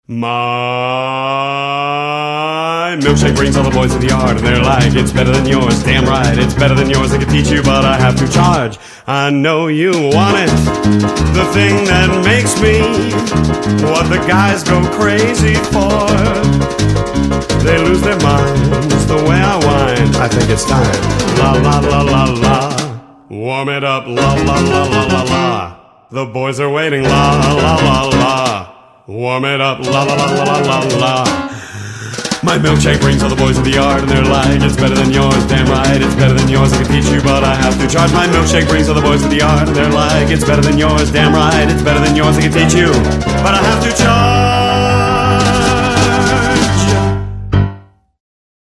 My milkshake brings all the boys to the yard, and they're like, it's better than yours. Damn right, it's better than yours. I could teach you, but I have to charge. I know you want it, the thing that makes me what the guys go crazy for. They lose their minds the way I whine. I think it's time. La la la la la. Warm it up. La la la la la la. The boys are waiting. La la la la. Warm it up, la la la la la la. My milkshake brings all the boys to the yard, and they're like, it's better than yours. Damn right, it's better than yours. I can teach you, but I have to charge. My milkshake brings all the boys to the yard, and they're like, it's better than yours. Damn right, it's better than yours. I can teach you, but I have to charge.